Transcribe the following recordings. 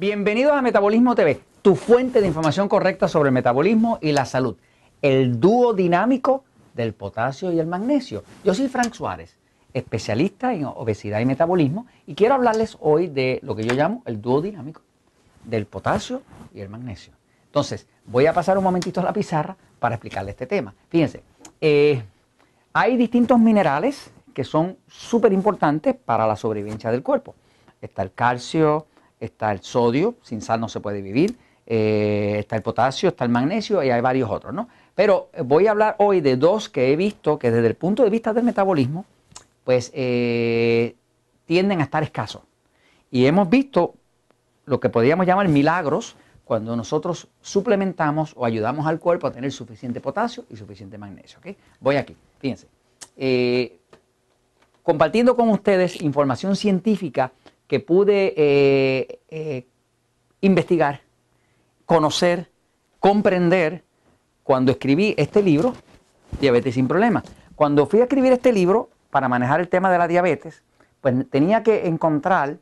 Bienvenidos a Metabolismo TV, tu fuente de información correcta sobre el metabolismo y la salud. El dúo dinámico del potasio y el magnesio. Yo soy Frank Suárez, especialista en obesidad y metabolismo, y quiero hablarles hoy de lo que yo llamo el dúo dinámico del potasio y el magnesio. Entonces, voy a pasar un momentito a la pizarra para explicarles este tema. Fíjense, hay distintos minerales que son súper importantes para la sobrevivencia del cuerpo. Está el calcio, está el sodio, sin sal no se puede vivir, está el potasio, está el magnesio y hay varios otros, ¿no? Pero voy a hablar hoy de dos que he visto que desde el punto de vista del metabolismo, pues tienden a estar escasos. Y hemos visto lo que podríamos llamar milagros cuando nosotros suplementamos o ayudamos al cuerpo a tener suficiente potasio y suficiente magnesio, ¿ok? Voy aquí, fíjense. Compartiendo con ustedes información científica que pude investigar, conocer, comprender cuando escribí este libro, Diabetes sin Problemas. Cuando fui a escribir este libro para manejar el tema de la diabetes, pues tenía que encontrar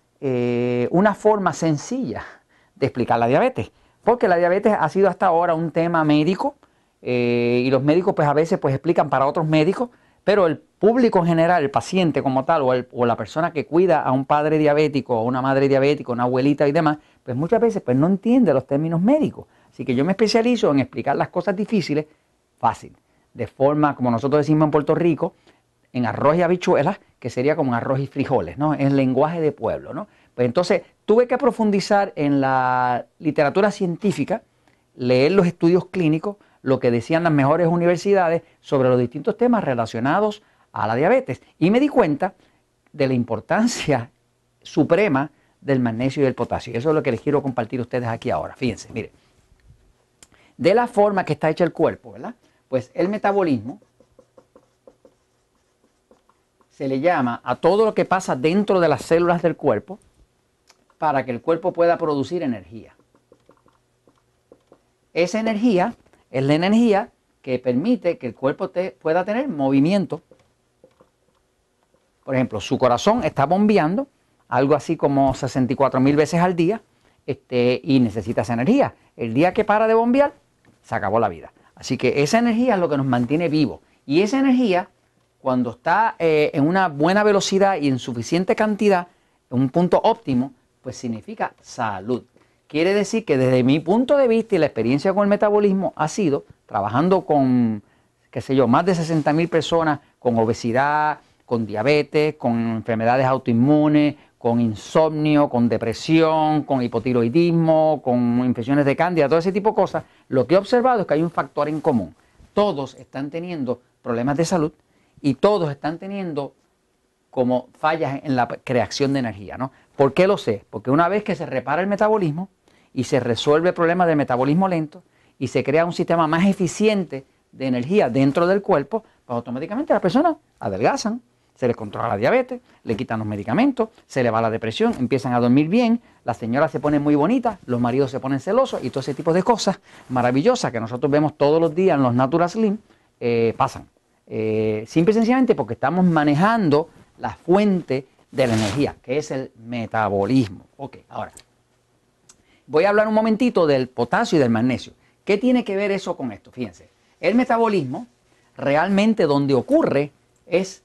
una forma sencilla de explicar la diabetes, porque la diabetes ha sido hasta ahora un tema médico y los médicos pues a veces pues explican para otros médicos, pero el público en general, el paciente como tal, o la persona que cuida a un padre diabético, o una madre diabética, una abuelita y demás, pues muchas veces pues no entiende los términos médicos. Así que yo me especializo en explicar las cosas difíciles fácil, de forma, como nosotros decimos en Puerto Rico, en arroz y habichuelas, que sería como en arroz y frijoles, ¿no? En lenguaje de pueblo, ¿no? Pues entonces tuve que profundizar en la literatura científica, leer los estudios clínicos, lo que decían las mejores universidades sobre los distintos temas relacionados a la diabetes. Y me di cuenta de la importancia suprema del magnesio y del potasio. Eso es lo que les quiero compartir a ustedes aquí ahora. Fíjense, miren. De la forma que está hecho el cuerpo, ¿verdad? Pues el metabolismo se le llama a todo lo que pasa dentro de las células del cuerpo para que el cuerpo pueda producir energía. Esa energía es la energía que permite que el cuerpo pueda tener movimiento. Por ejemplo, su corazón está bombeando algo así como 64,000 veces al día y necesita esa energía. El día que para de bombear, se acabó la vida. Así que esa energía es lo que nos mantiene vivos. Y esa energía, cuando está en una buena velocidad y en suficiente cantidad, en un punto óptimo, pues significa salud. Quiere decir que desde mi punto de vista y la experiencia con el metabolismo ha sido trabajando con, qué sé yo, más de 60,000 personas con obesidad, con diabetes, con enfermedades autoinmunes, con insomnio, con depresión, con hipotiroidismo, con infecciones de cándida, todo ese tipo de cosas. Lo que he observado es que hay un factor en común. Todos están teniendo problemas de salud y todos están teniendo como fallas en la creación de energía, ¿no? ¿Por qué lo sé? Porque una vez que se repara el metabolismo y se resuelve el problema del metabolismo lento y se crea un sistema más eficiente de energía dentro del cuerpo, pues automáticamente las personas adelgazan, se les controla la diabetes, le quitan los medicamentos, se le va la depresión, empiezan a dormir bien, las señoras se ponen muy bonitas, los maridos se ponen celosos y todo ese tipo de cosas maravillosas que nosotros vemos todos los días en los Natural Slim pasan. Simple y sencillamente porque estamos manejando la fuente de la energía, que es el metabolismo. Ok, ahora voy a hablar un momentito del potasio y del magnesio. ¿Qué tiene que ver eso con esto? Fíjense, el metabolismo realmente donde ocurre es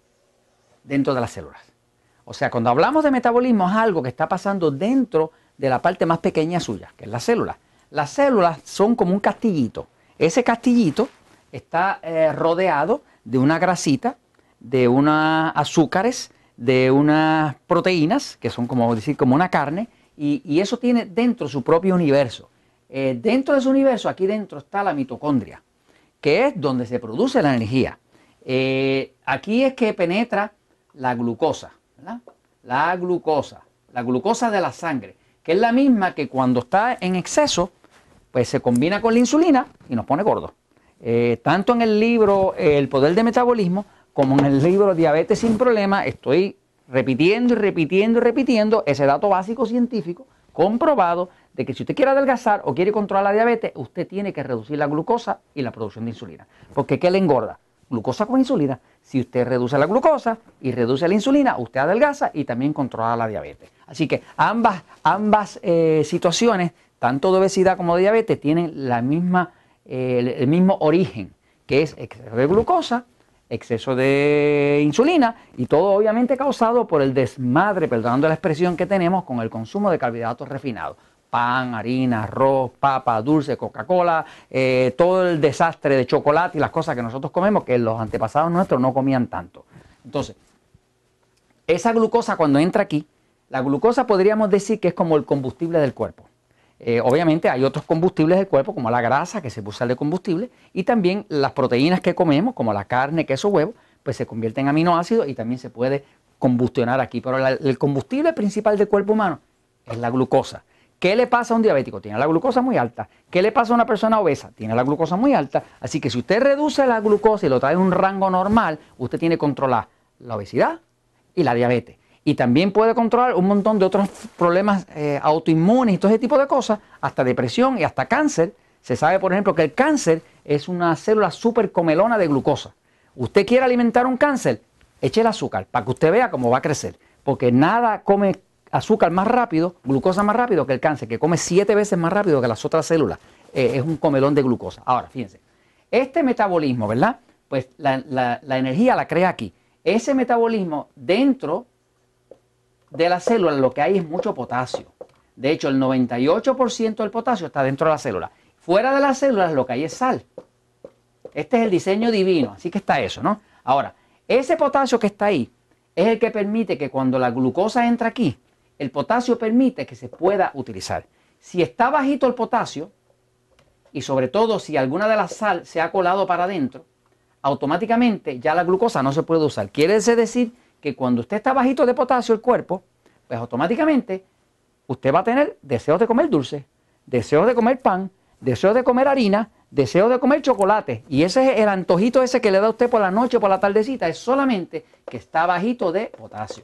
dentro de las células. O sea, cuando hablamos de metabolismo es algo que está pasando dentro de la parte más pequeña suya, que es la célula. Las células son como un castillito. Ese castillito está rodeado de una grasita, de unas azúcares, de unas proteínas, que son como decir como una carne, y eso tiene dentro su propio universo. Dentro de su universo, aquí dentro está la mitocondria, que es donde se produce la energía. Aquí es que penetra la glucosa, ¿verdad? La glucosa de la sangre, que es la misma que cuando está en exceso, pues se combina con la insulina y nos pone gordos. Tanto en el libro El Poder del Metabolismo, como en el libro Diabetes sin Problemas, estoy repitiendo y repitiendo y repitiendo ese dato básico científico comprobado de que si usted quiere adelgazar o quiere controlar la diabetes, usted tiene que reducir la glucosa y la producción de insulina. Porque ¿qué le engorda? glucosa con insulina. Si usted reduce la glucosa y reduce la insulina, usted adelgaza y también controla la diabetes. Así que ambas situaciones, tanto de obesidad como de diabetes, tienen el mismo origen, que es exceso de glucosa, exceso de insulina, y todo obviamente causado por el desmadre, perdonando la expresión, que tenemos con el consumo de carbohidratos refinados. Pan, harina, arroz, papa, dulce, Coca-Cola, todo el desastre de chocolate y las cosas que nosotros comemos que los antepasados nuestros no comían tanto. Entonces, esa glucosa cuando entra aquí, la glucosa podríamos decir que es como el combustible del cuerpo. Obviamente hay otros combustibles del cuerpo como la grasa que se puede usar de combustible, y también las proteínas que comemos como la carne, queso, huevo, pues se convierten en aminoácidos y también se puede combustionar aquí. Pero el combustible principal del cuerpo humano es la glucosa. ¿Qué le pasa a un diabético? Tiene la glucosa muy alta. ¿Qué le pasa a una persona obesa? Tiene la glucosa muy alta. Así que si usted reduce la glucosa y lo trae a un rango normal, usted tiene que controlar la obesidad y la diabetes. Y también puede controlar un montón de otros problemas autoinmunes y todo ese tipo de cosas, hasta depresión y hasta cáncer. Se sabe, por ejemplo, que el cáncer es una célula súper comelona de glucosa. Usted quiere alimentar un cáncer, eche el azúcar para que usted vea cómo va a crecer. Porque nada come azúcar más rápido, glucosa más rápido que el cáncer, que come 7 veces más rápido que las otras células. Es un comelón de glucosa. Ahora, fíjense, este metabolismo, ¿verdad? Pues la energía la crea aquí. Ese metabolismo dentro de la célula lo que hay es mucho potasio. De hecho, el 98% del potasio está dentro de la célula. Fuera de las células lo que hay es sal. Este es el diseño divino, así que está eso, ¿no? Ahora, ese potasio que está ahí es el que permite que cuando la glucosa entra aquí, el potasio permite que se pueda utilizar. Si está bajito el potasio, y sobre todo si alguna de las sal se ha colado para adentro, automáticamente ya la glucosa no se puede usar. Quiere decir que cuando usted está bajito de potasio el cuerpo, pues automáticamente usted va a tener deseos de comer dulce, deseos de comer pan, deseos de comer harina, deseos de comer chocolate. Y ese es el antojito ese que le da a usted por la noche o por la tardecita, es solamente que está bajito de potasio.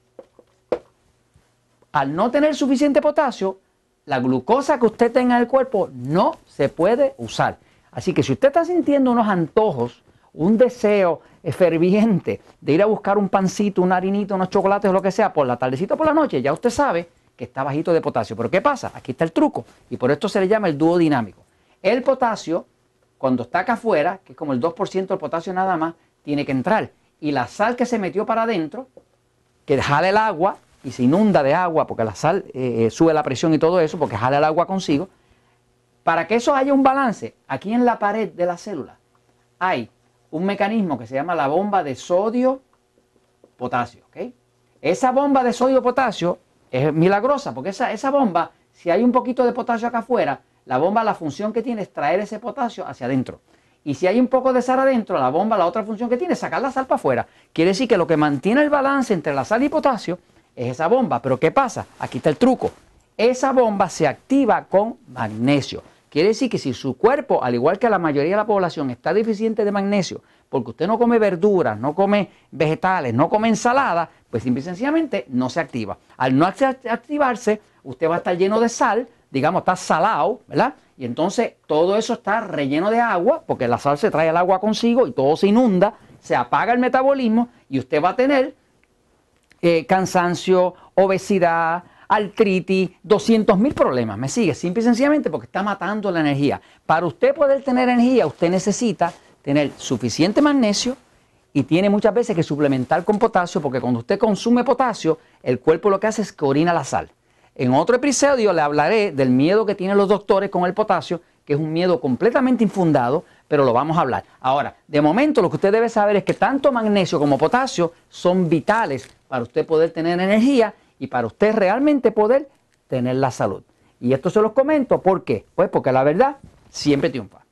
Al no tener suficiente potasio, la glucosa que usted tenga en el cuerpo no se puede usar. Así que si usted está sintiendo unos antojos, un deseo ferviente de ir a buscar un pancito, una harinita, unos chocolates o lo que sea, por la tardecita o por la noche, ya usted sabe que está bajito de potasio. Pero ¿qué pasa? Aquí está el truco, y por esto se le llama el dúo dinámico. El potasio, cuando está acá afuera, que es como el 2% del potasio nada más, tiene que entrar. Y la sal que se metió para adentro, que jala el agua y se inunda de agua, porque la sal sube la presión y todo eso, porque jala el agua consigo. Para que eso haya un balance, aquí en la pared de la célula hay un mecanismo que se llama la bomba de sodio-potasio. ¿Okay? Esa bomba de sodio-potasio es milagrosa, porque esa bomba, si hay un poquito de potasio acá afuera, la bomba, la función que tiene es traer ese potasio hacia adentro. Y si hay un poco de sal adentro, la bomba, la otra función que tiene es sacar la sal para afuera. Quiere decir que lo que mantiene el balance entre la sal y potasio es esa bomba. Pero ¿qué pasa? Aquí está el truco. Esa bomba se activa con magnesio. Quiere decir que si su cuerpo, al igual que la mayoría de la población, está deficiente de magnesio, porque usted no come verduras, no come vegetales, no come ensalada, pues simple y sencillamente no se activa. Al no activarse, usted va a estar lleno de sal, digamos, está salado, ¿verdad? Y entonces todo eso está relleno de agua, porque la sal se trae el agua consigo y todo se inunda, se apaga el metabolismo y usted va a tener cansancio, obesidad, artritis, 200.000 problemas. ¿Me sigue? Simple y sencillamente porque está matando la energía. Para usted poder tener energía, usted necesita tener suficiente magnesio y tiene muchas veces que suplementar con potasio, porque cuando usted consume potasio, el cuerpo lo que hace es que orina la sal. En otro episodio le hablaré del miedo que tienen los doctores con el potasio, que es un miedo completamente infundado, pero lo vamos a hablar. Ahora, de momento lo que usted debe saber es que tanto magnesio como potasio son vitales para usted poder tener energía y para usted realmente poder tener la salud. Y esto se los comento, ¿por qué? Pues porque la verdad siempre triunfa.